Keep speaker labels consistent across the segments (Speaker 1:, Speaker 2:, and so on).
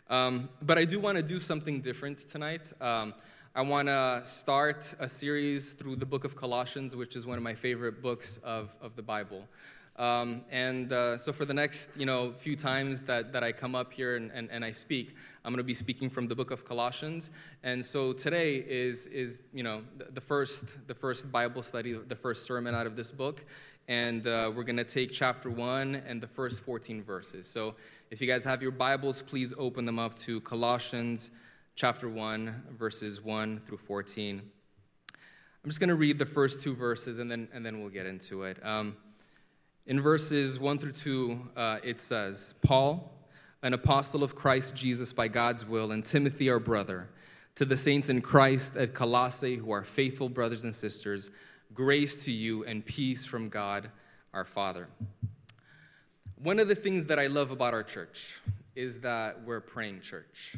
Speaker 1: But I do want to do something different tonight. I want to start a series through the book of Colossians, which is one of my favorite books of the Bible. So for the next, few times that I come up here and I speak, I'm going to be speaking from the book of Colossians. And so today is the first Bible study, the first sermon out of this book. And we're going to take chapter 1 and the first 14 verses. So if you guys have your Bibles, please open them up to Colossians chapter 1, verses 1 through 14. I'm just going to read the first two verses and then we'll get into it. In verses 1 through 2, it says, Paul, an apostle of Christ Jesus by God's will, and Timothy, our brother, to the saints in Christ at Colossae who are faithful brothers and sisters, grace to you and peace from God our Father. One of the things that I love about our church is that we're a praying church.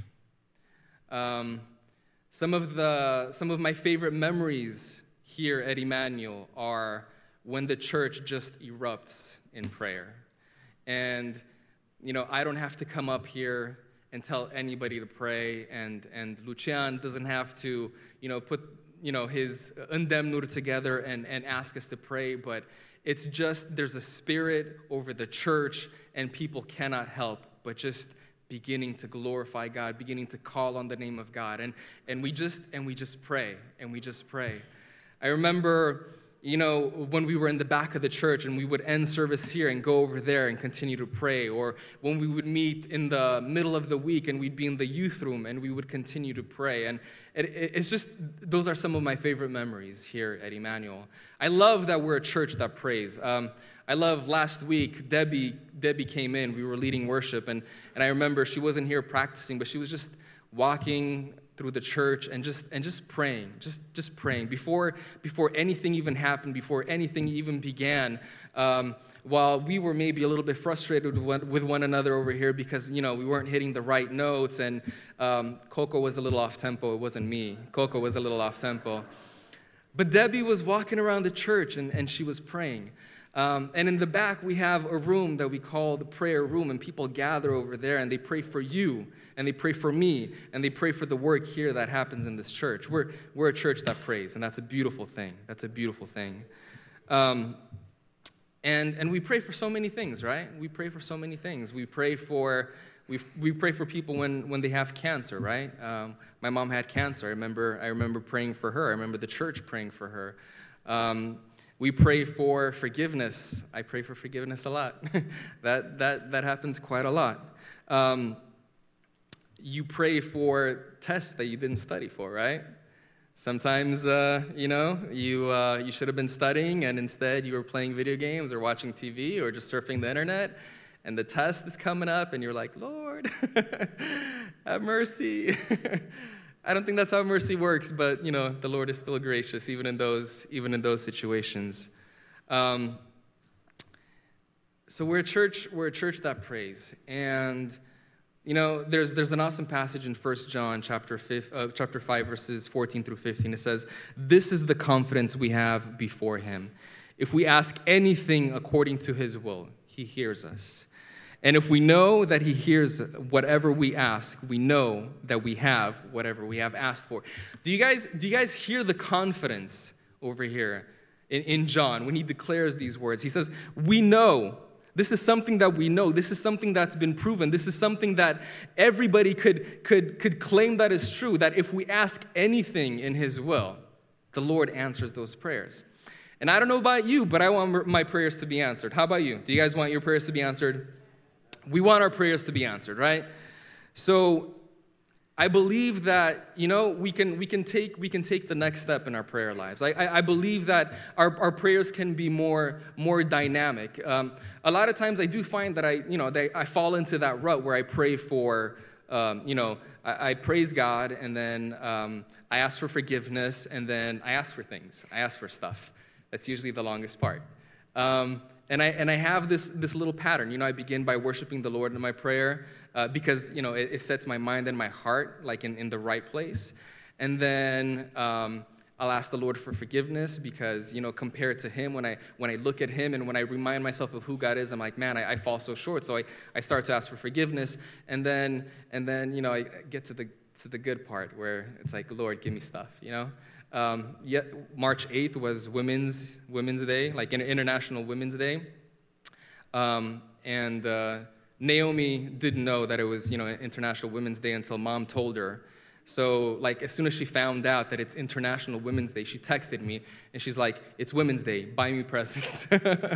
Speaker 1: Some of my favorite memories here at Emmanuel are when the church just erupts in prayer. And, I don't have to come up here and tell anybody to pray, and Lucian doesn't have to, put, his undemnur together and ask us to pray, but it's just, there's a spirit over the church, and people cannot help but just beginning to glorify God, beginning to call on the name of God, and we just pray, and we just pray. I remember, when we were in the back of the church and we would end service here and go over there and continue to pray, or when we would meet in the middle of the week and we'd be in the youth room and we would continue to pray. And it's just, those are some of my favorite memories here at Emmanuel. I love that we're a church that prays. I love last week, Debbie came in, we were leading worship, and I remember she wasn't here practicing, but she was just walking through the church and just praying, just praying. Before anything even happened, before anything even began, while we were maybe a little bit frustrated with one another over here because, we weren't hitting the right notes, and Coco was a little off-tempo. It wasn't me. Coco was a little off-tempo. But Debbie was walking around the church, and she was praying. And in the back, we have a room that we call the prayer room, and people gather over there, and they pray for you, and they pray for me, and they pray for the work here that happens in this church. We're a church that prays, and that's a beautiful thing. That's a beautiful thing. And we pray for so many things, right? We pray for so many things. We pray for people when they have cancer, right? My mom had cancer. I remember praying for her. I remember the church praying for her. We pray for forgiveness. I pray for forgiveness a lot. that happens quite a lot. You pray for tests that you didn't study for, right? Sometimes, you should have been studying, and instead you were playing video games or watching TV or just surfing the internet, and the test is coming up, and you're like, Lord, have mercy. I don't think that's how mercy works, but, the Lord is still gracious, even in those situations. So we're a church that prays, and there's an awesome passage in 1 John chapter 5, verses 14 through 15. It says, "This is the confidence we have before him. If we ask anything according to his will, he hears us. And if we know that he hears whatever we ask, we know that we have whatever we have asked for." Do you guys hear the confidence over here in John when he declares these words? He says, we know. This is something that we know. This is something that's been proven. This is something that everybody could claim that is true, that if we ask anything in his will, the Lord answers those prayers. And I don't know about you, but I want my prayers to be answered. How about you? Do you guys want your prayers to be answered? We want our prayers to be answered, right? So I believe that, we can take the next step in our prayer lives. I believe that our prayers can be more dynamic. A lot of times I do find that I fall into that rut where I pray for, I praise God, and then I ask for forgiveness, and then I ask for things. I ask for stuff. That's usually the longest part. And I have this little pattern. I begin by worshiping the Lord in my prayer because, it sets my mind and my heart like in the right place. And then I'll ask the Lord for forgiveness because, compared to him, when I look at him and when I remind myself of who God is, I'm like, man, I fall so short. So I start to ask for forgiveness, and then I get to the good part where it's like, Lord, give me stuff, March 8th was Women's Day, like International Women's Day, and Naomi didn't know that it was International Women's Day until Mom told her. So, as soon as she found out that it's International Women's Day, she texted me, and she's like, "It's Women's Day. Buy me presents."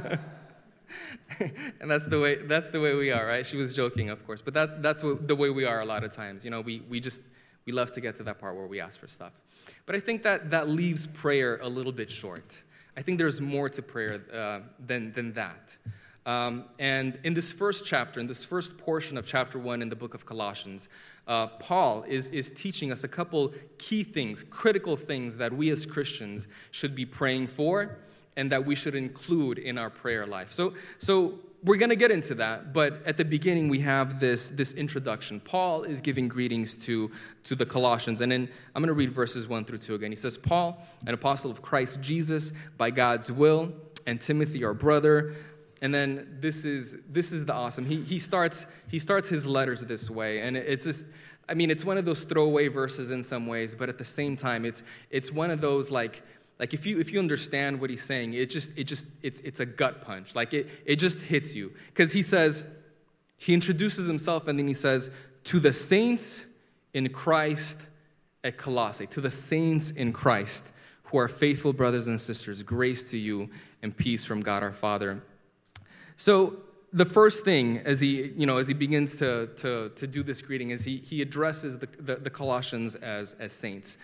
Speaker 1: And that's the way we are, right? She was joking, of course, but that's the way we are a lot of times. We love to get to that part where we ask for stuff. But I think that leaves prayer a little bit short. I think there's more to prayer than that. And in this first chapter, in this first portion of chapter 1 in the book of Colossians, Paul is teaching us a couple key things, critical things that we as Christians should be praying for and that we should include in our prayer life. So we're going to get into that, but at the beginning we have this introduction. Paul is giving greetings to the Colossians, and then I'm going to read verses 1 through 2 again. He says, "Paul, an apostle of Christ Jesus, by God's will, and Timothy, our brother." And then this is the awesome. He starts his letters this way, and it's just, it's one of those throwaway verses in some ways, but at the same time, it's one of those like if you understand what he's saying, it's a gut punch. Like it just hits you, because he introduces himself, and then he says, "To the saints in Christ at Colossae, to the saints in Christ who are faithful brothers and sisters, grace to you and peace from God our Father." So the first thing, as he begins to do this greeting, is he addresses the Colossians as saints,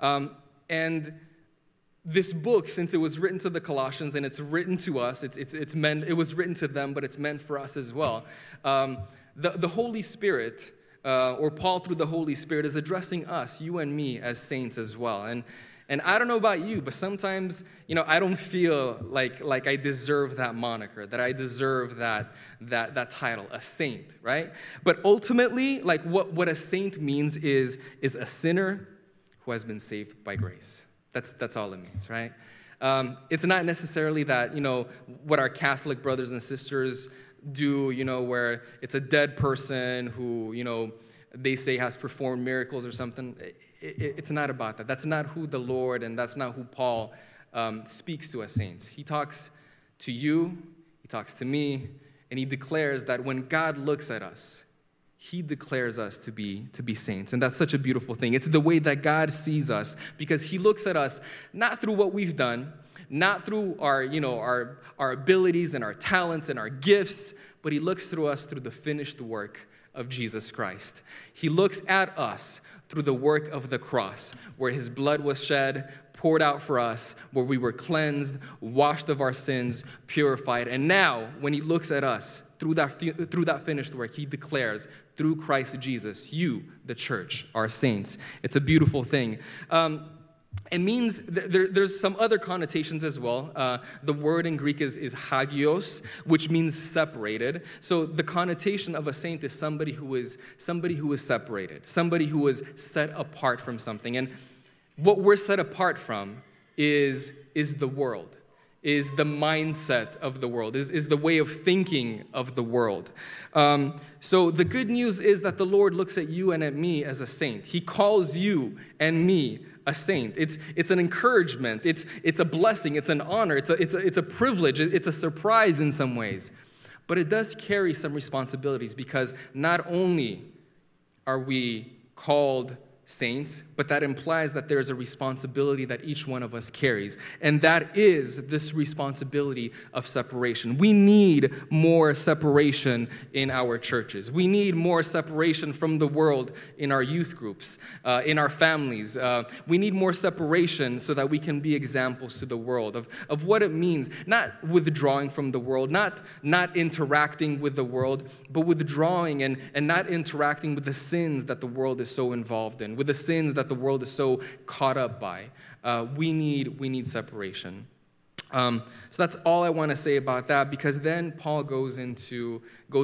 Speaker 1: and this book, since it was written to the Colossians and it's written to us, it was written to them, but it's meant for us as well. The Holy Spirit, or Paul through the Holy Spirit, is addressing us, you and me, as saints as well. And I don't know about you, but sometimes, I don't feel like I deserve that moniker, that I deserve that title, a saint, right? But ultimately, what a saint means is a sinner who has been saved by grace. That's all it means, right? It's not necessarily that, what our Catholic brothers and sisters do, where it's a dead person who, they say has performed miracles or something. It's not about that. That's not who the Lord, and that's not who Paul speaks to as saints. He talks to you, he talks to me, and he declares that when God looks at us, he declares us to be saints. And that's such a beautiful thing. It's the way that God sees us, because he looks at us not through what we've done, not through our abilities and our talents and our gifts, but he looks through us through the finished work of Jesus Christ. He looks at us through the work of the cross, where his blood was shed, poured out for us, where we were cleansed, washed of our sins, purified. And now, when he looks at us through that finished work, he declares, through Christ Jesus, you, the church, are saints. It's a beautiful thing. It means there's some other connotations as well. The word in Greek is hagios, which means separated. So the connotation of a saint is somebody who is separated, somebody who is set apart from something. And what we're set apart from is the world, is the mindset of the world, is the way of thinking of the world. So the good news is that the Lord looks at you and at me as a saint. He calls you and me a saint. It's an encouragement. It's a blessing. It's an honor. It's a privilege. It's a surprise in some ways. But it does carry some responsibilities, because not only are we called saints, but that implies that there's a responsibility that each one of us carries, and that is this responsibility of separation. We need more separation in our churches. We need more separation from the world in our youth groups, in our families. We need more separation so that we can be examples to the world of what it means, not withdrawing from the world, not interacting with the world, but withdrawing and not interacting with the sins that the world is so involved in, with the sins that the world is so caught up by. We need separation. So that's all I want to say about that, because then Paul goes into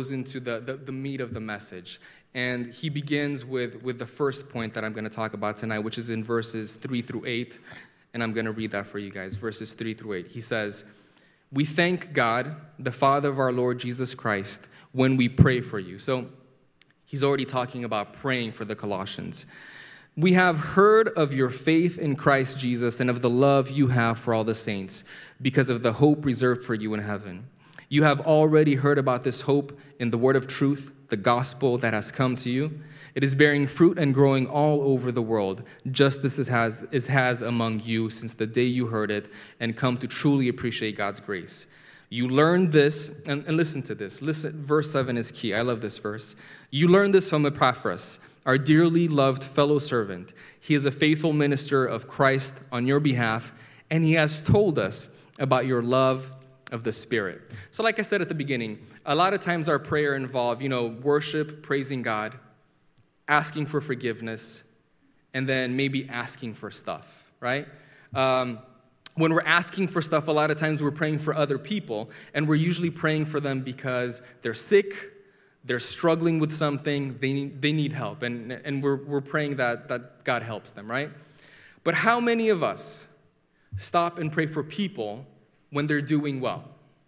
Speaker 1: the meat of the message. And he begins with the first point that I'm going to talk about tonight, which is in verses 3 through 8. And I'm going to read that for you guys, verses 3 through 8. He says, "We thank God, the Father of our Lord Jesus Christ, when we pray for you." So he's already talking about praying for the Colossians. "We have heard of your faith in Christ Jesus and of the love you have for all the saints, because of the hope reserved for you in heaven. You have already heard about this hope in the word of truth, the gospel that has come to you. It is bearing fruit and growing all over the world, just as it has among you since the day you heard it and come to truly appreciate God's grace. You learned this," and listen to this. Listen, verse 7 is key. I love this verse. "You learned this from Epaphras, our dearly loved fellow servant. He is a faithful minister of Christ on your behalf, and he has told us about your love of the Spirit." So like I said at the beginning, a lot of times our prayer involve, worship, praising God, asking for forgiveness, and then maybe asking for stuff, right? When we're asking for stuff, a lot of times we're praying for other people, and we're usually praying for them because they're sick, they're struggling with something, they need help, and we're praying that God helps them, right? But how many of us stop and pray for people when they're doing well?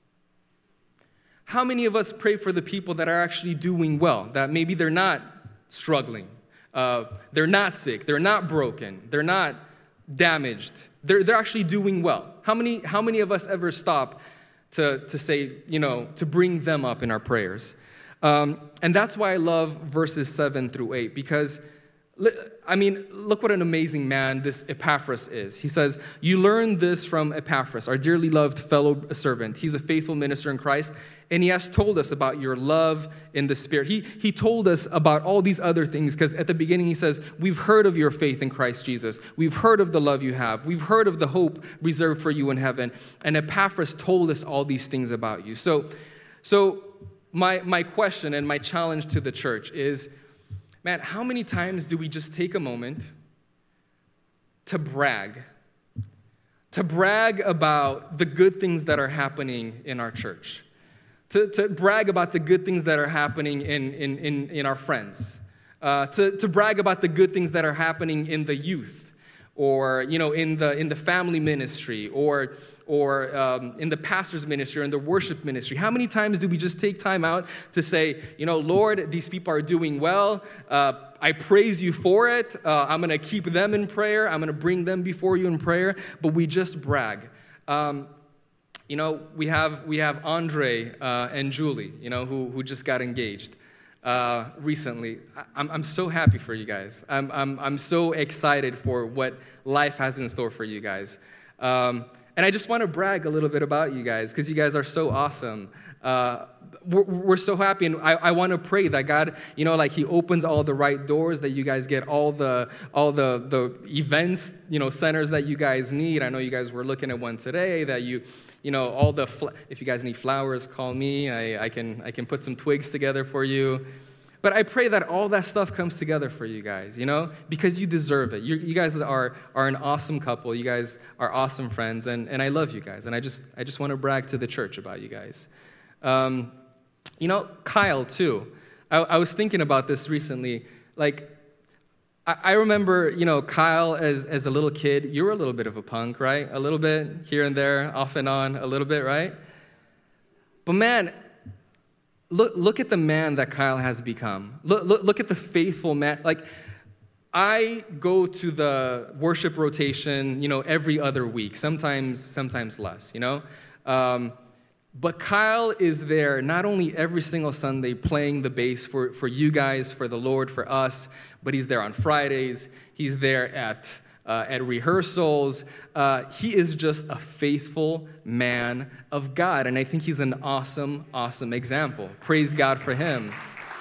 Speaker 1: How many of us pray for the people that are actually doing well, that maybe they're not struggling, they're not sick, they're not broken, they're not damaged, they're actually doing well? How many of us ever stop to say, to bring them up in our prayers? And that's why I love verses 7 through 8, because look what an amazing man this Epaphras is. He says, "You learned this from Epaphras, our dearly loved fellow servant. He's a faithful minister in Christ, and he has told us about your love in the Spirit." He told us about all these other things, because at the beginning he says, "We've heard of your faith in Christ Jesus. We've heard of the love you have. We've heard of the hope reserved for you in heaven." And Epaphras told us all these things about you. So my question and my challenge to the church is, man, how many times do we just take a moment to brag about the good things that are happening in our church, to brag about the good things that are happening in our friends, to brag about the good things that are happening in the youth, or in the family ministry, or in the pastor's ministry, or in the worship ministry? How many times do we just take time out to say, Lord, these people are doing well. I praise you for it. I'm going to keep them in prayer. I'm going to bring them before you in prayer. But we just brag. We have Andre and Julie, who just got engaged recently. I'm so happy for you guys. I'm so excited for what life has in store for you guys. And I just want to brag a little bit about you guys, because you guys are so awesome. We're so happy, and I want to pray that God, He opens all the right doors, that you guys get all the events, centers that you guys need. I know you guys were looking at one today. That if you guys need flowers, call me. I can put some twigs together for you. But I pray that all that stuff comes together for you guys, because you deserve it. You guys are an awesome couple. You guys are awesome friends, and I love you guys. And I just want to brag to the church about you guys. Kyle, too. I was thinking about this recently. I remember, Kyle as a little kid, you were a little bit of a punk, right? A little bit here and there, off and on, a little bit, right? But man, Look at the man that Kyle has become. Look at the faithful man. I go to the worship rotation, every other week, sometimes less, But Kyle is there not only every single Sunday playing the bass for you guys, for the Lord, for us, but he's there on Fridays. He's there at rehearsals. He is just a faithful man of God, and I think he's an awesome, awesome example. Praise God for him.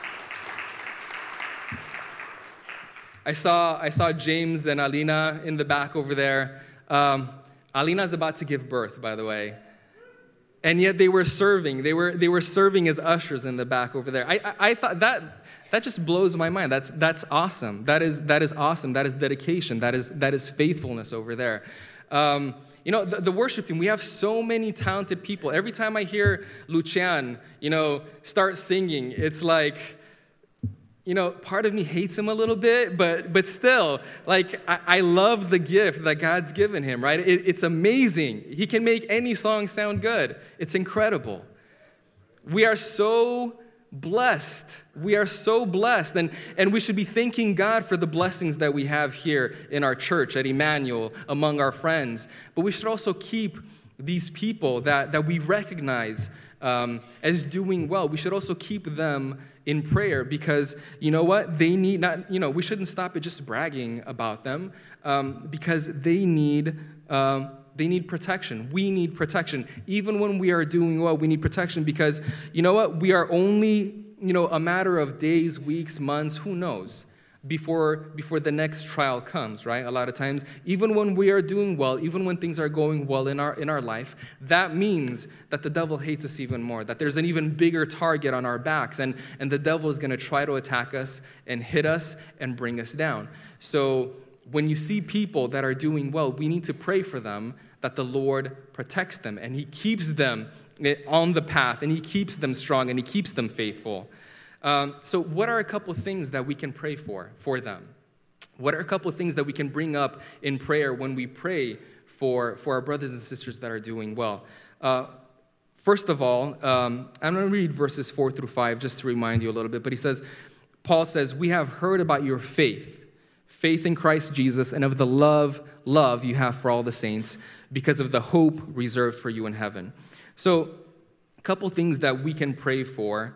Speaker 1: I saw James and Alina in the back over there. Alina's about to give birth, by the way. And yet they were serving. They were serving as ushers in the back over there. I thought that just blows my mind. That's awesome. That is awesome. That is dedication. That is faithfulness over there. The worship team, we have so many talented people. Every time I hear Lucian, start singing, it's like part of me hates him a little bit, but still, like, I love the gift that God's given him, right? It's amazing. He can make any song sound good. It's incredible. We are so blessed. We are so blessed. And we should be thanking God for the blessings that we have here in our church, at Emmanuel, among our friends. But we should also keep these people that we recognize as doing well. We should also keep them in prayer, because you know what? They need not, we shouldn't stop at just bragging about them, because they need protection. We need protection. Even when we are doing well, we need protection, because you know what? We are only, a matter of days, weeks, months, who knows, before the next trial comes, right? A lot of times, even when we are doing well, even when things are going well in our life, that means that the devil hates us even more, that there's an even bigger target on our backs, and the devil is going to try to attack us and hit us and bring us down. So when you see people that are doing well, we need to pray for them, that the Lord protects them and he keeps them on the path, and he keeps them strong, and he keeps them faithful. So what are a couple things that we can pray for them? What are a couple things that we can bring up in prayer when we pray for our brothers and sisters that are doing well? First of all, I'm going to read verses 4 through 5 just to remind you a little bit. But Paul says, we have heard about your faith in Christ Jesus, and of the love you have for all the saints, because of the hope reserved for you in heaven. So a couple things that we can pray for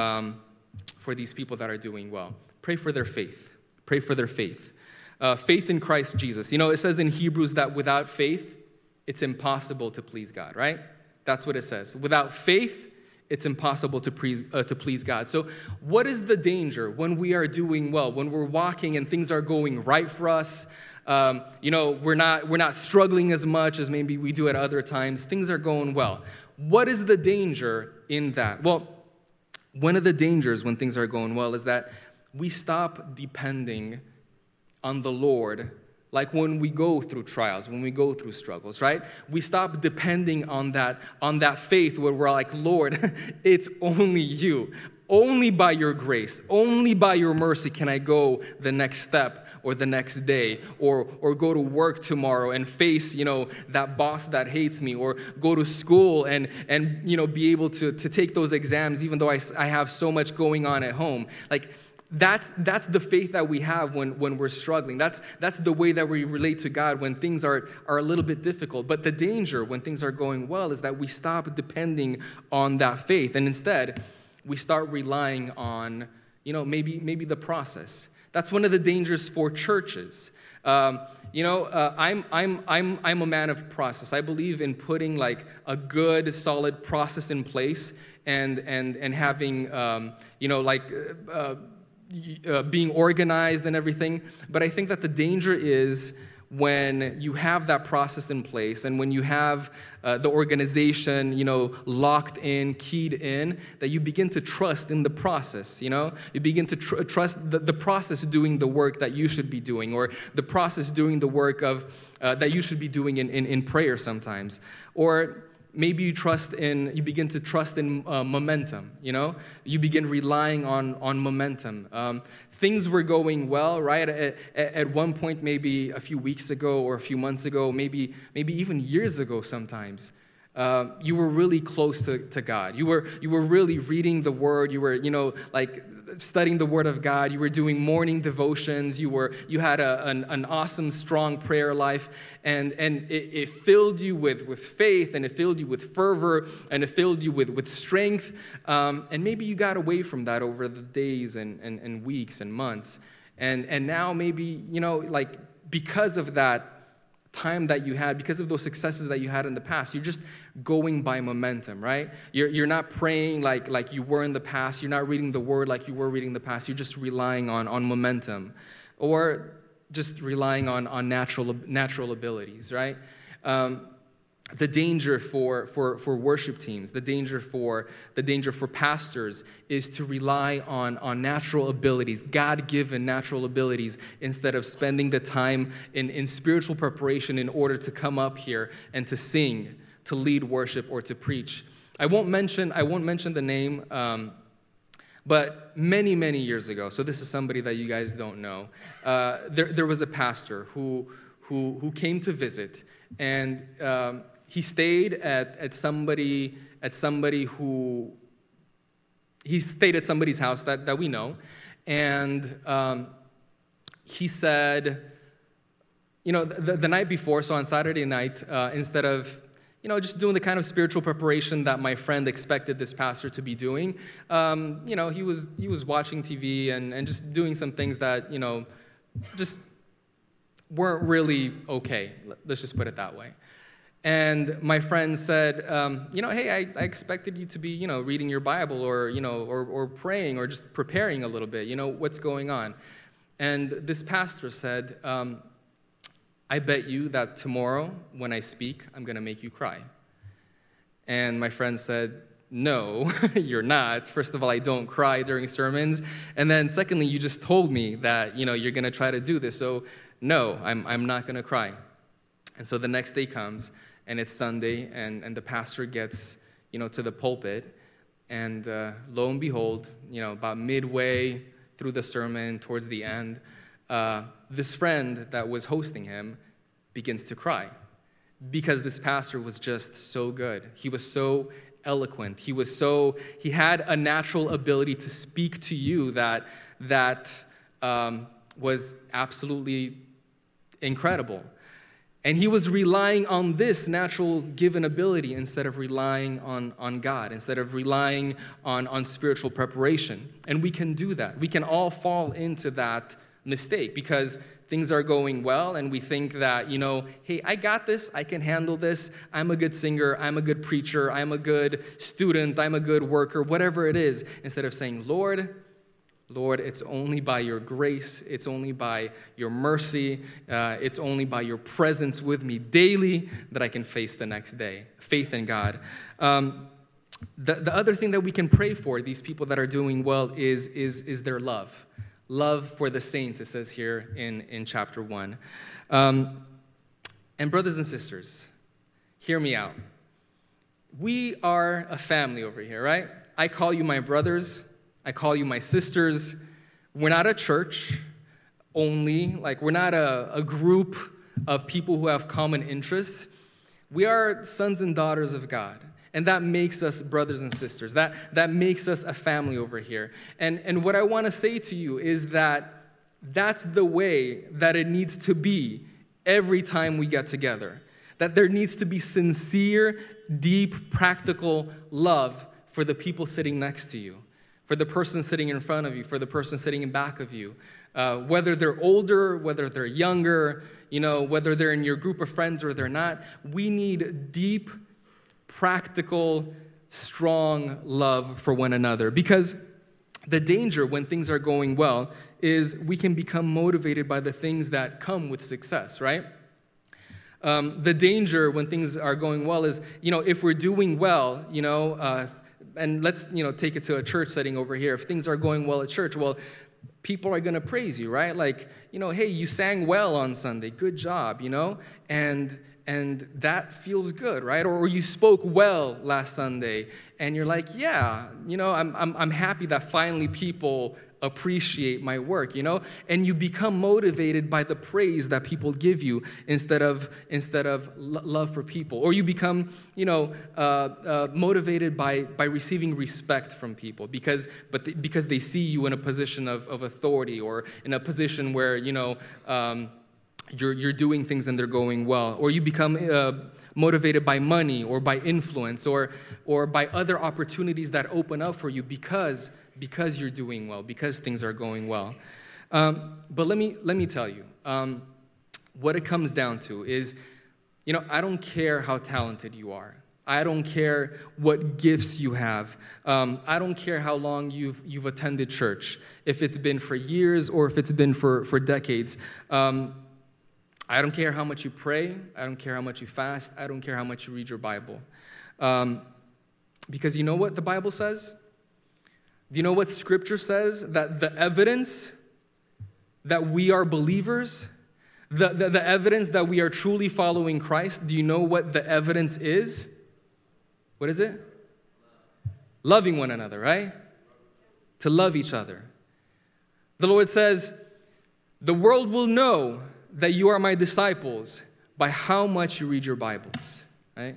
Speaker 1: these people that are doing well. Pray for their faith. Pray for their faith. Faith in Christ Jesus. It says in Hebrews that without faith, it's impossible to please God, right? That's what it says. Without faith, it's impossible to please God. So what is the danger when we are doing well, when we're walking and things are going right for us? We're not struggling as much as maybe we do at other times. Things are going well. What is the danger in that? Well, one of the dangers when things are going well is that we stop depending on the Lord, like when we go through trials, when we go through struggles, right? We stop depending on that faith where we're like, Lord, it's only you. Only by your grace, only by your mercy can I go the next step or the next day, or go to work tomorrow and face, that boss that hates me, or go to school and be able to take those exams even though I have so much going on at home. Like, that's the faith that we have when we're struggling. That's the way that we relate to God when things are a little bit difficult. But the danger when things are going well is that we stop depending on that faith, and instead we start relying on, maybe the process. That's one of the dangers for churches. I'm a man of process. I believe in putting like a good, solid process in place, and having being organized and everything. But I think that the danger is when you have that process in place, and when you have the organization, locked in, keyed in, that you begin to trust in the process, You begin to trust the process doing the work that you should be doing, or the process doing the work of that you should be doing in prayer sometimes. Or maybe you begin to trust in momentum, You begin relying on momentum. Things were going well, right? At one point, maybe a few weeks ago or a few months ago, maybe even years ago sometimes, you were really close to God. You were really reading the Word. You were, studying the Word of God. You were doing morning devotions. You had an awesome, strong prayer life, and it filled you with faith, and it filled you with fervor, and it filled you with strength. And maybe you got away from that over the days and weeks and months, and now maybe because of that time that you had, because of those successes that you had in the past, you're just going by momentum, right? You're not praying like you were in the past. You're not reading the Word like you were reading the past. You're just relying on momentum, or just relying on natural abilities, right? The danger for worship teams, the danger for pastors is to rely on natural abilities, God-given natural abilities, instead of spending the time in spiritual preparation in order to come up here and to sing, to lead worship, or to preach. I won't mention the name, But many, many years ago, so this is somebody that you guys don't know, there was a pastor who came to visit, and he stayed at somebody's house that we know, and he said, the night before, so on Saturday night, instead of just doing the kind of spiritual preparation that my friend expected this pastor to be doing, he was watching TV and just doing some things that just weren't really okay. Let's just put it that way. And my friend said, hey, I expected you to be, reading your Bible or praying or just preparing a little bit. What's going on? And this pastor said, I bet you that tomorrow when I speak, I'm going to make you cry. And my friend said, no, you're not. First of all, I don't cry during sermons. And then secondly, you just told me that, you're going to try to do this. So no, I'm not going to cry. And so the next day comes, and it's Sunday, and the pastor gets, to the pulpit. And lo and behold, about midway through the sermon, towards the end, this friend that was hosting him begins to cry because this pastor was just so good. He was so eloquent. He had a natural ability to speak to you that was absolutely incredible. And he was relying on this natural given ability instead of relying on God, instead of relying on spiritual preparation. And we can do that. We can all fall into that mistake because things are going well and we think that, hey, I got this, I can handle this, I'm a good singer, I'm a good preacher, I'm a good student, I'm a good worker, whatever it is, instead of saying, Lord, it's only by your grace, it's only by your mercy, it's only by your presence with me daily that I can face the next day. Faith in God. The other thing that we can pray for these people that are doing well is their love. Love for the saints, it says here in chapter 1. And brothers and sisters, hear me out. We are a family over here, right? I call you my brothers. I call you my sisters. We're not a church only. We're not a group of people who have common interests. We are sons and daughters of God. And that makes us brothers and sisters. That makes us a family over here. And what I want to say to you is that that's the way that it needs to be every time we get together. That there needs to be sincere, deep, practical love for the people sitting next to you, for the person sitting in front of you, for the person sitting in back of you. Whether they're older, whether they're younger, whether they're in your group of friends or they're not, we need deep, practical, strong love for one another. Because the danger when things are going well is we can become motivated by the things that come with success, right? The danger when things are going well is, if we're doing well, and let's, take it to a church setting over here. If things are going well at church, well, people are going to praise you, right? Hey, you sang well on Sunday. Good job, And that feels good, right? Or you spoke well last Sunday, and you're like, yeah, I'm happy that finally people appreciate my work, And you become motivated by the praise that people give you instead of love for people. Or you become, motivated by receiving respect from people because they see you in a position of authority or in a position where, you're doing things and they're going well. Or you become motivated by money or by influence or by other opportunities that open up for you because you're doing well, because things are going well. But let me tell you, what it comes down to is, I don't care how talented you are. I don't care what gifts you have. I don't care how long you've attended church, if it's been for years or if it's been for decades. I don't care how much you pray. I don't care how much you fast. I don't care how much you read your Bible. Because you know what the Bible says? Do you know what Scripture says? That the evidence that we are believers, the evidence that we are truly following Christ, do you know what the evidence is? What is it? Loving one another, right? to love each other. The Lord says, the world will know that you are my disciples by how much you read your Bibles, right?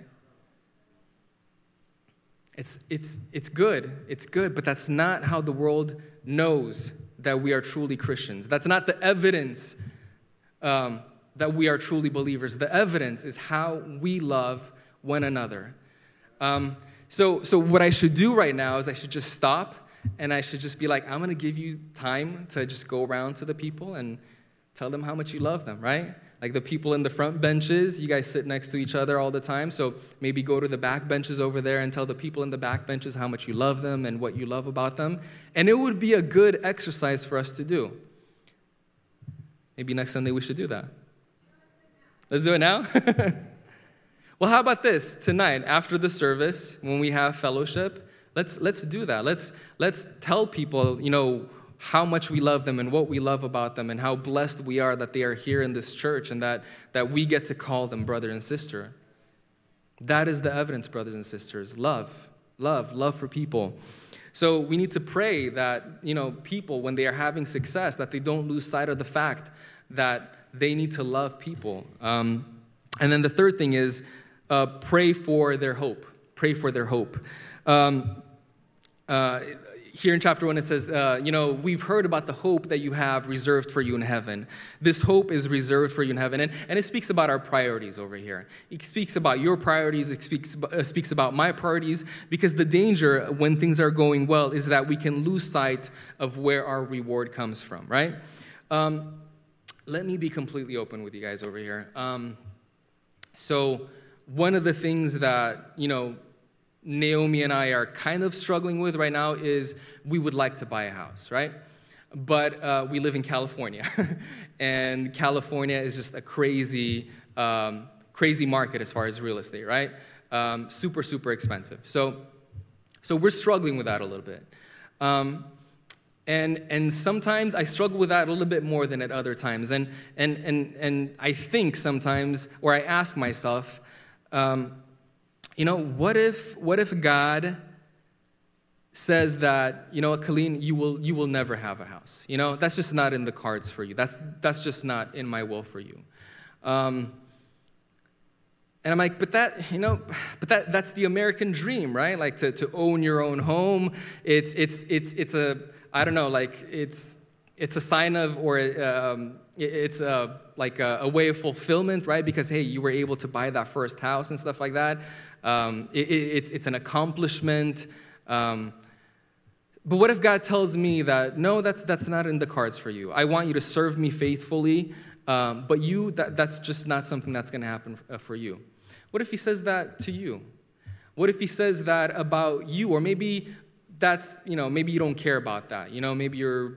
Speaker 1: It's good, but that's not how the world knows that we are truly Christians. That's not the evidence that we are truly believers. The evidence is how we love one another. So what I should do right now is I should just stop, and I should just be like, I'm going to give you time to just go around to the people and tell them how much you love them, right? Like the people in the front benches, you guys sit next to each other all the time, so maybe go to the back benches over there and tell the people in the back benches how much you love them and what you love about them. And it would be a good exercise for us to do. Maybe next Sunday we should do that. Let's do it now? Well, how about this? Tonight, after the service, when we have fellowship, let's do that. Let's tell people, how much we love them and what we love about them and how blessed we are that they are here in this church and that we get to call them brother and sister. That is the evidence, brothers and sisters. Love for people. So we need to pray that, people, when they are having success, that they don't lose sight of the fact that they need to love people. And then the third thing is pray for their hope. Pray for their hope. Here in chapter 1, it says, we've heard about the hope that you have reserved for you in heaven. This hope is reserved for you in heaven. And it speaks about our priorities over here. It speaks about your priorities. It speaks about my priorities, because the danger when things are going well is that we can lose sight of where our reward comes from, right? Let me be completely open with you guys over here. So one of the things that, Naomi and I are kind of struggling with right now is we would like to buy a house, right? But we live in California, and California is just a crazy market as far as real estate, right? Super, super expensive. So we're struggling with that a little bit. And sometimes I struggle with that a little bit more than at other times. And I think sometimes, or I ask myself, what if God says that, Colleen, you will never have a house. That's just not in the cards for you. That's just not in my will for you. And I'm like, but that's the American dream, right? Like to own your own home. It's a, I don't know, like it's a sign of, or it's like a way of fulfillment, right? Because, hey, you were able to buy that first house and stuff like that. It's an accomplishment. But what if God tells me that, no, that's not in the cards for you. I want you to serve me faithfully, but that's just not something that's going to happen for you. What if he says that to you? What if he says that about you? Or maybe that's, maybe you don't care about that. Maybe you're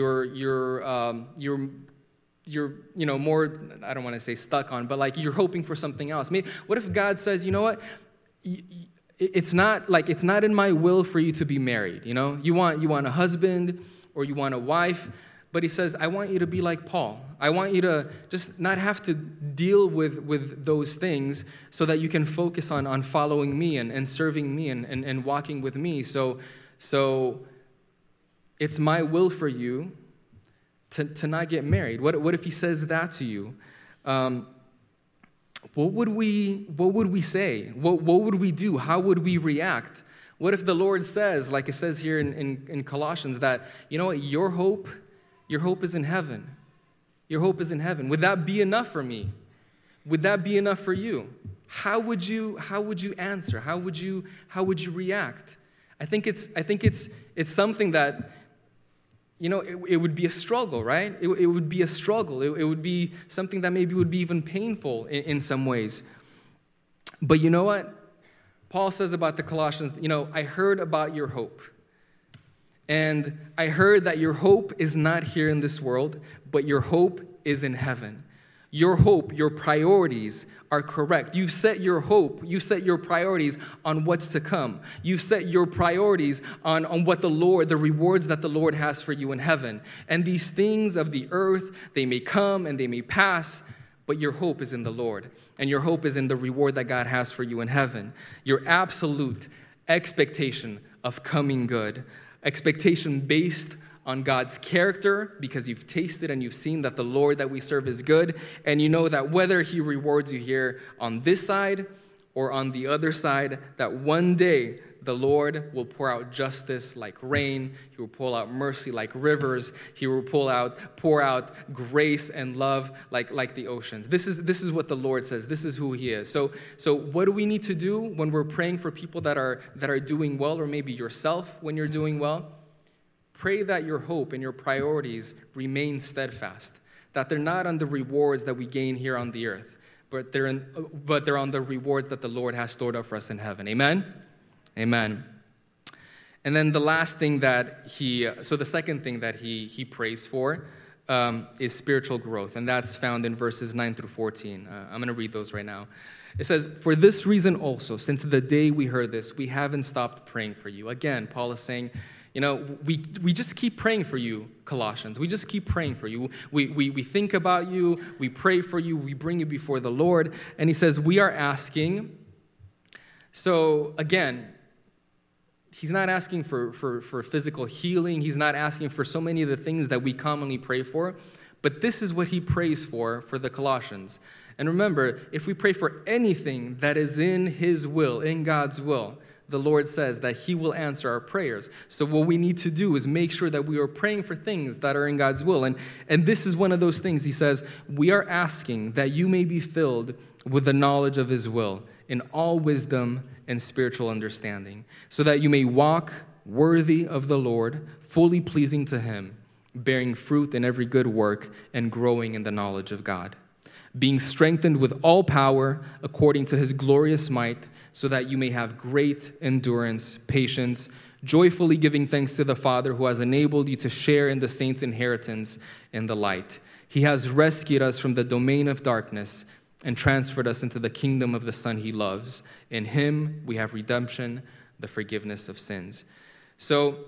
Speaker 1: more, I don't want to say stuck on, but like you're hoping for something else. What if God says, you know what? It's not in my will for you to be married. You want a husband or you want a wife, but he says, I want you to be like Paul. I want you to just not have to deal with those things so that you can focus on following me and serving me and walking with me. So it's my will for you to not get married. What if he says that to you? What would we say? What would we do? How would we react? What if the Lord says, like it says here in Colossians, that, your hope is in heaven. Your hope is in heaven. Would that be enough for me? Would that be enough for you? How would you answer? How would you react? I think it's something that, it would be a struggle, right? It would be a struggle. It would be something that maybe would be even painful in some ways. But you know what? Paul says about the Colossians, I heard about your hope. And I heard that your hope is not here in this world, but your hope is in heaven. Your hope, your priorities are correct. You've set your hope, you set your priorities on what's to come. You've set your priorities on what the rewards that the Lord has for you in heaven. And these things of the earth, they may come and they may pass, but your hope is in the Lord. And your hope is in the reward that God has for you in heaven. Your absolute expectation of coming good. expectation based on God's character, because you've tasted and you've seen that the Lord that we serve is good, and you know that whether he rewards you here on this side or on the other side, that one day the Lord will pour out justice like rain. He will pour out mercy like rivers. He will pour out grace and love like the oceans. This is what the Lord says. This is who he is. So what do we need to do when we're praying for people that are doing well, or maybe yourself when you're doing well? Pray that your hope and your priorities remain steadfast, that they're not on the rewards that we gain here on the earth, but they're on the rewards that the Lord has stored up for us in heaven. Amen? Amen. And then the second thing that he prays for is spiritual growth, and that's found in verses 9 through 14. I'm going to read those right now. It says, "For this reason also, since the day we heard this, we haven't stopped praying for you." Again, Paul is saying, we just keep praying for you, Colossians. We just keep praying for you. We think about you. We pray for you. We bring you before the Lord. And he says, we are asking. So again, he's not asking for physical healing. He's not asking for so many of the things that we commonly pray for. But this is what he prays for the Colossians. And remember, if we pray for anything that is in his will, in God's will, the Lord says that he will answer our prayers. So what we need to do is make sure that we are praying for things that are in God's will. And this is one of those things. He says, we are asking that you may be filled with the knowledge of his will in all wisdom and spiritual understanding, so that you may walk worthy of the Lord, fully pleasing to him, bearing fruit in every good work and growing in the knowledge of God, being strengthened with all power according to his glorious might, so that you may have great endurance, patience, joyfully giving thanks to the Father who has enabled you to share in the saints' inheritance in the light. He has rescued us from the domain of darkness and transferred us into the kingdom of the Son he loves. In him we have redemption, the forgiveness of sins. So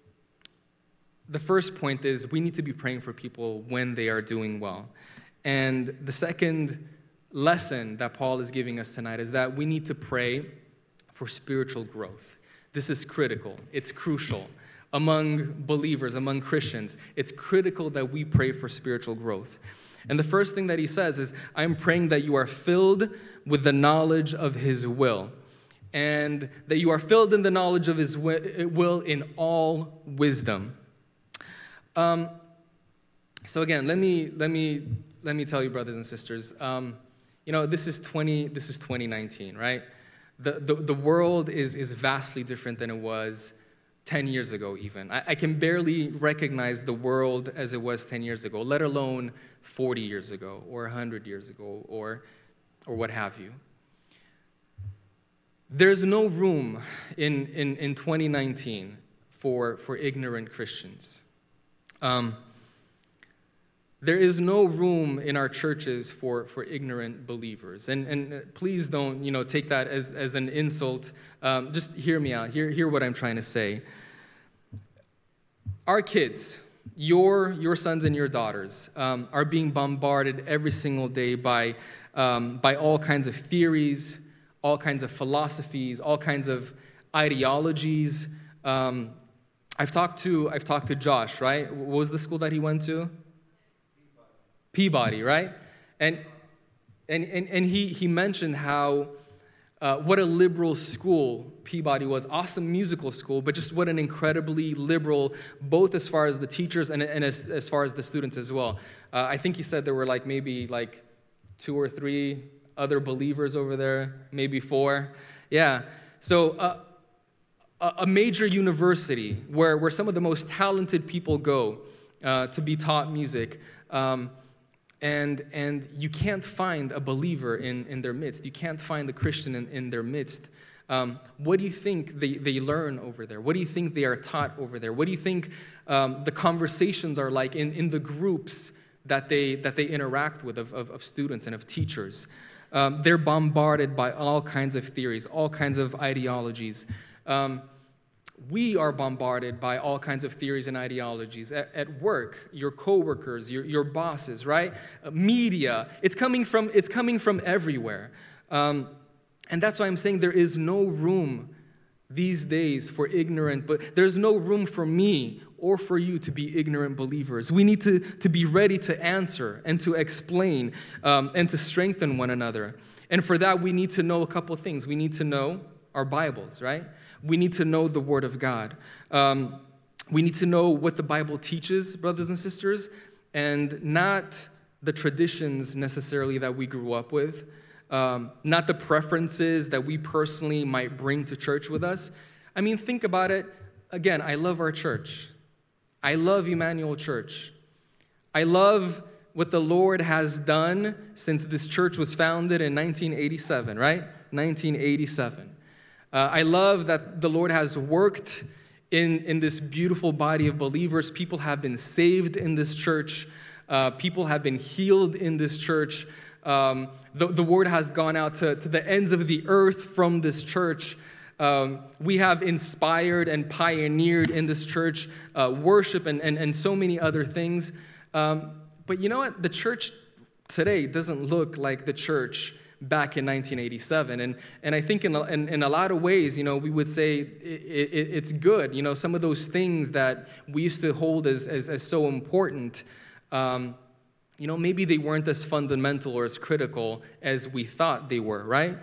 Speaker 1: the first point is we need to be praying for people when they are doing well. And the second lesson that Paul is giving us tonight is that we need to pray for spiritual growth. This is critical. It's crucial. Among believers, among Christians, it's critical that we pray for spiritual growth. And the first thing that he says is, I'm praying that you are filled with the knowledge of his will, and that you are filled in the knowledge of his will in all wisdom. So again, let me tell you, brothers and sisters, this is 2019, right? The world is vastly different than it was 10 years ago even. I can barely recognize the world as it was 10 years ago, let alone 40 years ago or 100 years ago or what have you. There's no room in 2019 for ignorant Christians. There is no room in our churches for ignorant believers. And please don't, take that as an insult. Just hear me out. Hear what I'm trying to say. Our kids, your sons and your daughters, are being bombarded every single day by all kinds of theories, all kinds of philosophies, all kinds of ideologies. I've talked to Josh, right? What was the school that he went to? Peabody, right? And he mentioned how what a liberal school Peabody was. Awesome musical school, but just what an incredibly liberal, both as far as the teachers and as far as the students as well. I think he said there were maybe 2 or 3 other believers over there, maybe 4. Yeah. So a major university where some of the most talented people go to be taught music. And you can't find a believer in their midst. You can't find a Christian in their midst. What do you think they learn over there? What do you think they are taught over there? What do you think the conversations are like in the groups that they interact with of students and of teachers? They're bombarded by all kinds of theories, all kinds of ideologies. We are bombarded by all kinds of theories and ideologies at work, your coworkers, your bosses, right? Media. It's coming from everywhere. And that's why I'm saying there is no room these days for ignorant, but there's no room for me or for you to be ignorant believers. We need to be ready to answer and to explain and to strengthen one another. And for that, we need to know a couple things. We need to know our Bibles, right? We need to know the Word of God. We need to know what the Bible teaches, brothers and sisters, and not the traditions necessarily that we grew up with, not the preferences that we personally might bring to church with us. I mean, think about it. Again, I love our church. I love Emmanuel Church. I love what the Lord has done since this church was founded in 1987, right? 1987. I love that the Lord has worked in this beautiful body of believers. People have been saved in this church. People have been healed in this church. The word has gone out to the ends of the earth from this church. We have inspired and pioneered in this church worship and so many other things. But you know what? The church today doesn't look like the church back in 1987. And I think in a lot of ways, we would say it's good. Some of those things that we used to hold as so important, maybe they weren't as fundamental or as critical as we thought they were, right?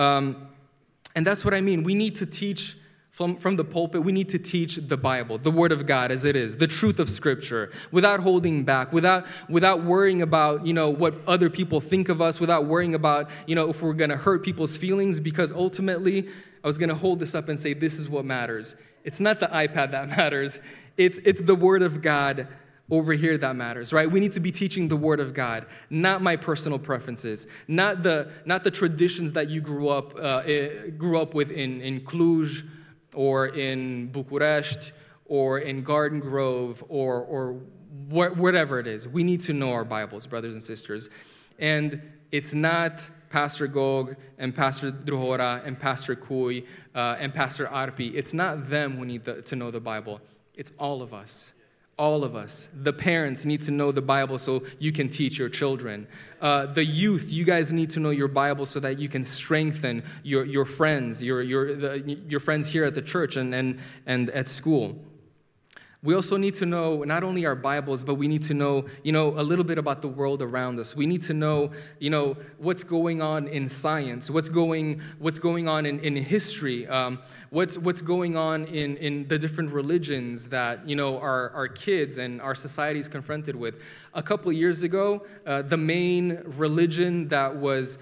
Speaker 1: And that's what I mean. We need to teach from the pulpit. We need to teach the Bible, the Word of God as it is, the truth of Scripture, without holding back, without worrying about, what other people think of us, without worrying about, if we're going to hurt people's feelings, because ultimately, I was going to hold this up and say, this is what matters. It's not the iPad that matters. It's the Word of God over here that matters, right? We need to be teaching the Word of God, not my personal preferences, not the traditions that you grew up with in Cluj or in Bucharest or in Garden Grove or whatever it is. We need to know our Bibles, brothers and sisters. And it's not Pastor Gog and Pastor Druhora and Pastor Kui and Pastor Arpi. It's not them who need to know the Bible. It's all of us. All of us. The parents need to know the Bible so you can teach your children. The youth, you guys need to know your Bible so that you can strengthen your friends, your friends here at the church and at school. We also need to know not only our Bibles, but we need to know, a little bit about the world around us. We need to know, what's going on in science, what's going on in history, what's going on in the different religions that, our kids and our society is confronted with. A couple of years ago, the main religion that was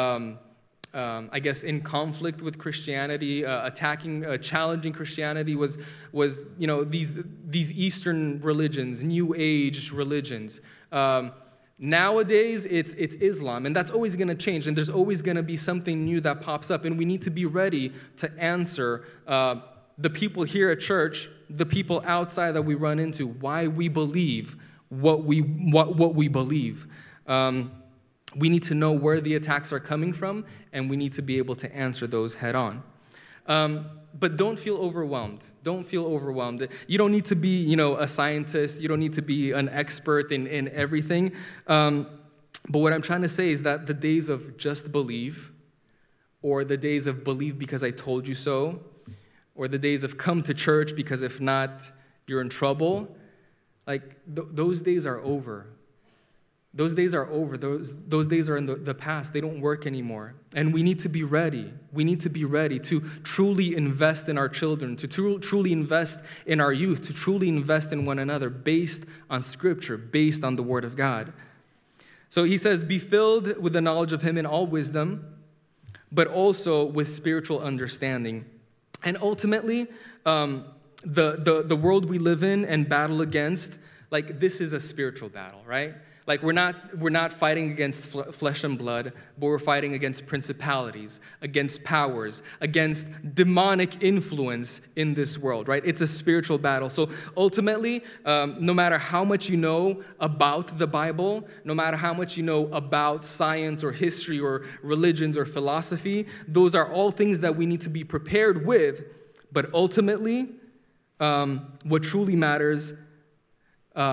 Speaker 1: in conflict with Christianity, challenging Christianity was these Eastern religions, New Age religions. Nowadays, it's Islam, and that's always going to change, and there's always going to be something new that pops up, and we need to be ready to answer the people here at church, the people outside that we run into, why we believe what we believe. We need to know where the attacks are coming from, and we need to be able to answer those head on. But don't feel overwhelmed. Don't feel overwhelmed. You don't need to be, a scientist. You don't need to be an expert in everything. But what I'm trying to say is that the days of just believe, or the days of believe because I told you so, or the days of come to church because if not, you're in trouble, those days are over. Those days are over. Those days are in the past. They don't work anymore. And we need to be ready. We need to be ready to truly invest in our children, to truly invest in our youth, to truly invest in one another based on Scripture, based on the Word of God. So he says, be filled with the knowledge of Him in all wisdom, but also with spiritual understanding. And ultimately, the world we live in and battle against, this is a spiritual battle, right? We're not fighting against flesh and blood, but we're fighting against principalities, against powers, against demonic influence in this world, right? It's a spiritual battle. So ultimately, no matter how much you know about the Bible, no matter how much you know about science or history or religions or philosophy, those are all things that we need to be prepared with. But ultimately, what truly matters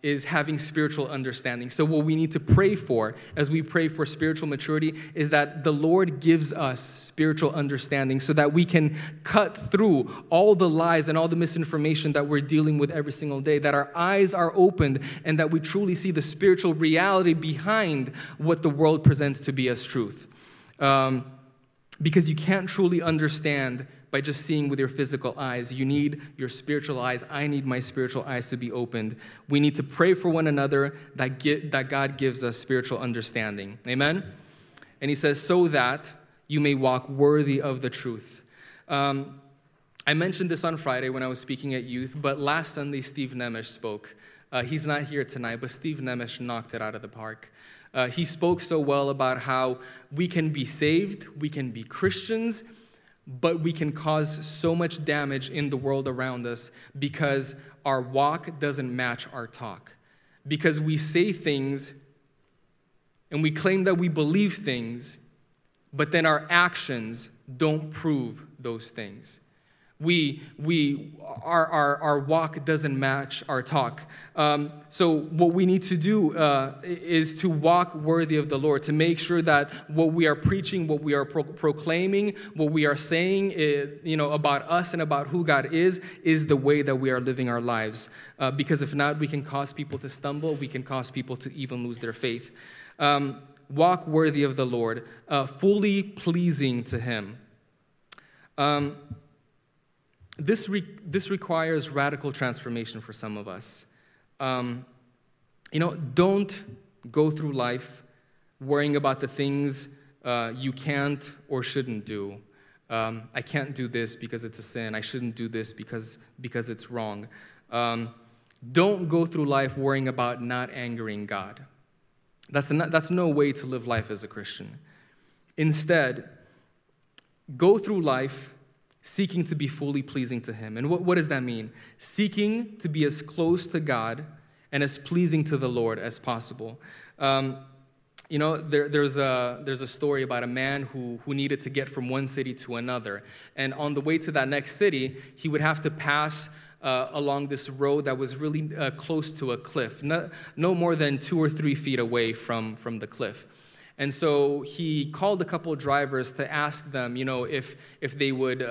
Speaker 1: is having spiritual understanding. So what we need to pray for as we pray for spiritual maturity is that the Lord gives us spiritual understanding so that we can cut through all the lies and all the misinformation that we're dealing with every single day, that our eyes are opened and that we truly see the spiritual reality behind what the world presents to be as truth. Because you can't truly understand by just seeing with your physical eyes. You need your spiritual eyes. I need my spiritual eyes to be opened. We need to pray for one another that God gives us spiritual understanding. Amen? And he says, so that you may walk worthy of the truth. I mentioned this on Friday when I was speaking at youth, but last Sunday, Steve Nemesh spoke. He's not here tonight, but Steve Nemesh knocked it out of the park. He spoke so well about how we can be saved, we can be Christians, but we can cause so much damage in the world around us because our walk doesn't match our talk. Because we say things and we claim that we believe things, but then our actions don't prove those things. Our walk doesn't match our talk. So what we need to do is to walk worthy of the Lord, to make sure that what we are preaching, what we are proclaiming, what we are saying, about us and about who God is the way that we are living our lives. Because if not, we can cause people to stumble. We can cause people to even lose their faith. Walk worthy of the Lord, fully pleasing to Him. This requires radical transformation for some of us. Don't go through life worrying about the things you can't or shouldn't do. I can't do this because it's a sin. I shouldn't do this because it's wrong. Don't go through life worrying about not angering God. That's no way to live life as a Christian. Instead, go through life seeking to be fully pleasing to Him. And what does that mean? Seeking to be as close to God and as pleasing to the Lord as possible. There's a story about a man who needed to get from one city to another. And on the way to that next city, he would have to pass along this road that was really close to a cliff, no more than 2 or 3 feet away from the cliff. And so he called a couple of drivers to ask them, if they would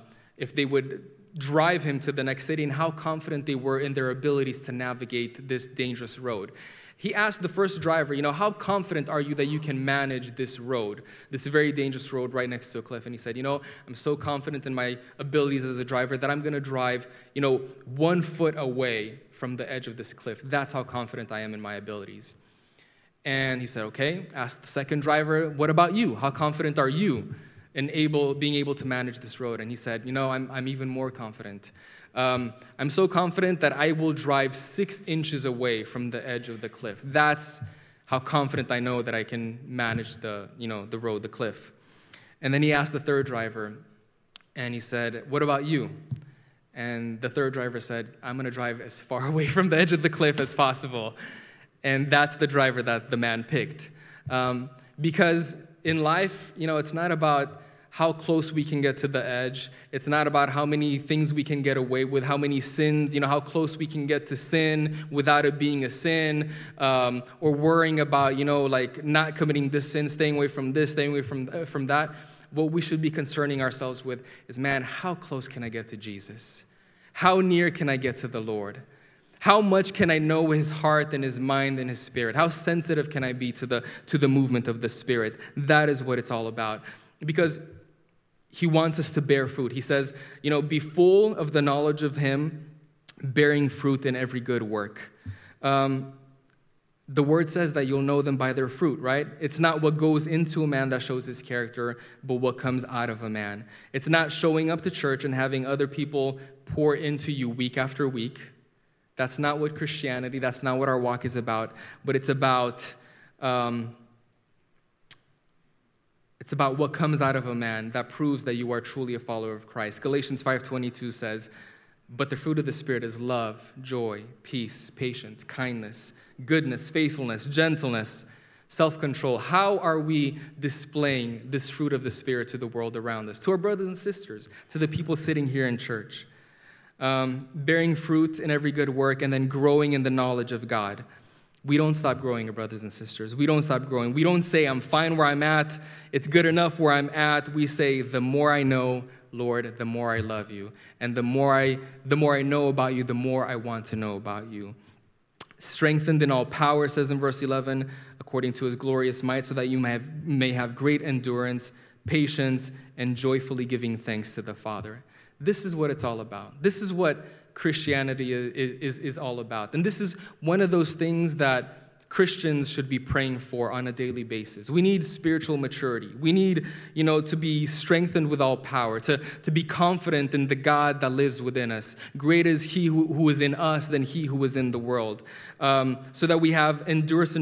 Speaker 1: drive him to the next city and how confident they were in their abilities to navigate this dangerous road. He asked the first driver, how confident are you that you can manage this road, this very dangerous road right next to a cliff? And he said, I'm so confident in my abilities as a driver that I'm going to drive, 1 foot away from the edge of this cliff. That's how confident I am in my abilities. And he said, okay. Asked the second driver, what about you? How confident are you in being able to manage this road? And he said, I'm even more confident. I'm so confident that I will drive 6 inches away from the edge of the cliff. That's how confident I know that I can manage the road, the cliff. And then he asked the third driver, and he said, what about you? And the third driver said, I'm going to drive as far away from the edge of the cliff as possible. And that's the driver that the man picked. Because in life, it's not about how close we can get to the edge. It's not about how many things we can get away with, how many sins, how close we can get to sin without it being a sin, or worrying about, not committing this sin, staying away from this, staying away from that. What we should be concerning ourselves with is, man, how close can I get to Jesus? How near can I get to the Lord? How much can I know His heart and His mind and His spirit? How sensitive can I be to the movement of the Spirit? That is what it's all about. Because He wants us to bear fruit. He says, be full of the knowledge of Him, bearing fruit in every good work. The Word says that you'll know them by their fruit, right? It's not what goes into a man that shows his character, but what comes out of a man. It's not showing up to church and having other people pour into you week after week. That's not what Christianity, that's not what our walk is about, but it's about what comes out of a man that proves that you are truly a follower of Christ. Galatians 5:22 says, but the fruit of the Spirit is love, joy, peace, patience, kindness, goodness, faithfulness, gentleness, self-control. How are we displaying this fruit of the Spirit to the world around us, to our brothers and sisters, to the people sitting here in church? bearing fruit in every good work, and then growing in the knowledge of God. We don't stop growing, brothers and sisters. We don't stop growing. We don't say, I'm fine where I'm at. It's good enough where I'm at. We say, the more I know, Lord, the more I love you. And the more I know about you, the more I want to know about you. Strengthened in all power, says in verse 11, according to his glorious might, so that you may have great endurance, patience, and joyfully giving thanks to the Father. This is what it's all about. This is what Christianity is all about. And this is one of those things that Christians should be praying for on a daily basis. We need spiritual maturity. We need, to be strengthened with all power, to be confident in the God that lives within us. Greater is he who is in us than he who is in the world. So that we have endurance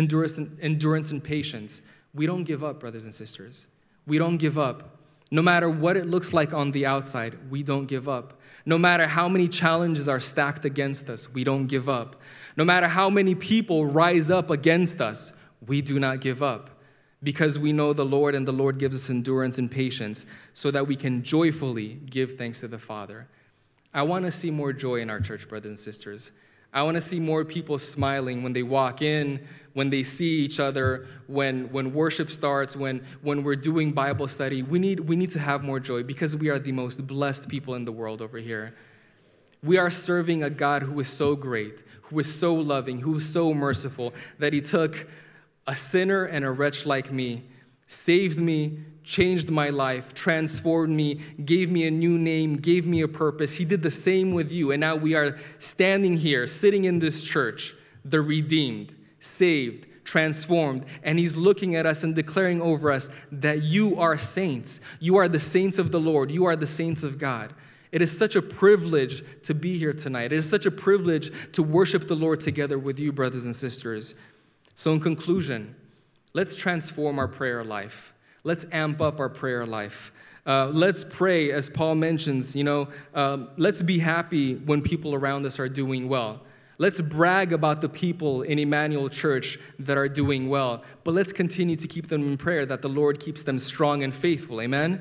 Speaker 1: and patience. We don't give up, brothers and sisters. We don't give up. No matter what it looks like on the outside, we don't give up. No matter how many challenges are stacked against us, we don't give up. No matter how many people rise up against us, we do not give up. Because we know the Lord, and the Lord gives us endurance and patience so that we can joyfully give thanks to the Father. I want to see more joy in our church, brothers and sisters. I want to see more people smiling when they walk in, when they see each other, when worship starts, when we're doing Bible study. We need to have more joy because we are the most blessed people in the world over here. We are serving a God who is so great, who is so loving, who is so merciful, that he took a sinner and a wretch like me, saved me, changed my life, transformed me, gave me a new name, gave me a purpose. He did the same with you. And now we are standing here, sitting in this church, the redeemed, saved, transformed. And he's looking at us and declaring over us that you are saints. You are the saints of the Lord. You are the saints of God. It is such a privilege to be here tonight. It is such a privilege to worship the Lord together with you, brothers and sisters. So in conclusion, let's transform our prayer life. Let's amp up our prayer life. Let's pray, as Paul mentions, let's be happy when people around us are doing well. Let's brag about the people in Emmanuel Church that are doing well. But let's continue to keep them in prayer that the Lord keeps them strong and faithful. Amen?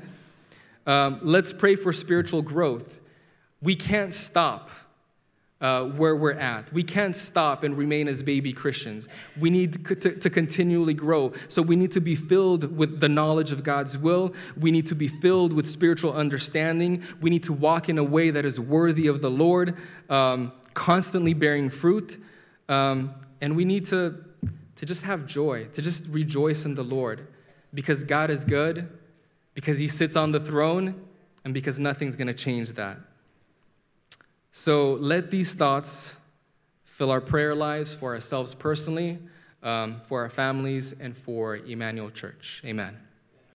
Speaker 1: Let's pray for spiritual growth. We can't stop where we're at. We can't stop and remain as baby Christians. We need to continually grow. So we need to be filled with the knowledge of God's will. We need to be filled with spiritual understanding. We need to walk in a way that is worthy of the Lord, constantly bearing fruit. And we need to just have joy, to just rejoice in the Lord, because God is good, because he sits on the throne, and because nothing's going to change that. So let these thoughts fill our prayer lives for ourselves personally, for our families, and for Emmanuel Church. Amen.